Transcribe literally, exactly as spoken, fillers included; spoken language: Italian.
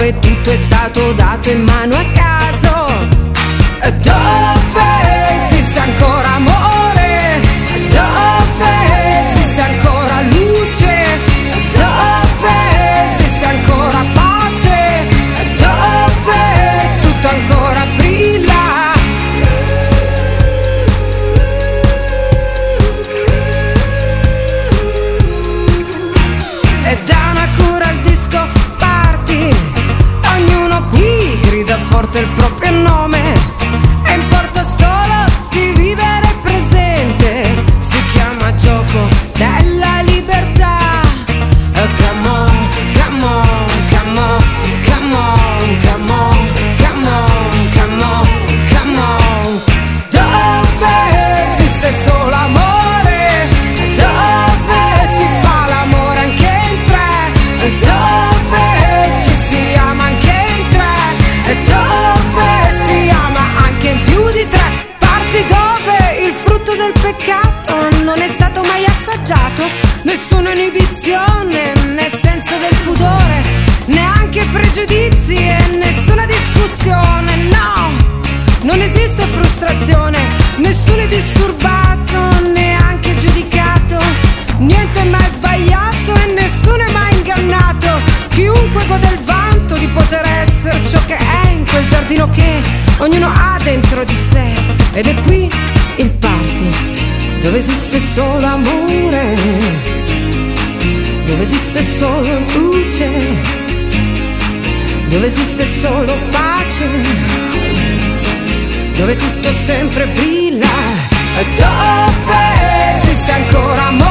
dove tutto è stato dato in mano a caso, dove esiste ancora amore, dove esiste ancora luce, dove esiste ancora pace, dove tutto ancora brilla. E da una cura al disco party, ognuno qui grida forte il proprio nome, e importa solo di vivere presente, si chiama gioco della libertà. Come on, come on, come on, come on, come on, come on, come on, come on. Dove esiste solo amore, dove si fa l'amore anche in tre, dove ci si ama anche in tre, dove si ama anche in più di tre parti, dove il frutto del peccato non è stato mai assaggiato, nessuna inibizione né senso del pudore, neanche pregiudizi e nessuna discussione, no, non esiste frustrazione, nessuno è disturbato, neanche giudicato, niente è mai sbagliato e nessuno è mai ingannato, chiunque gode il vanto di poter essere ciò che è in quel giardino che ognuno ha dentro di sé, ed è qui il party, dove esiste solo amore, dove esiste solo luce, dove esiste solo pace, dove tutto sempre brilla, dove esiste ancora amore,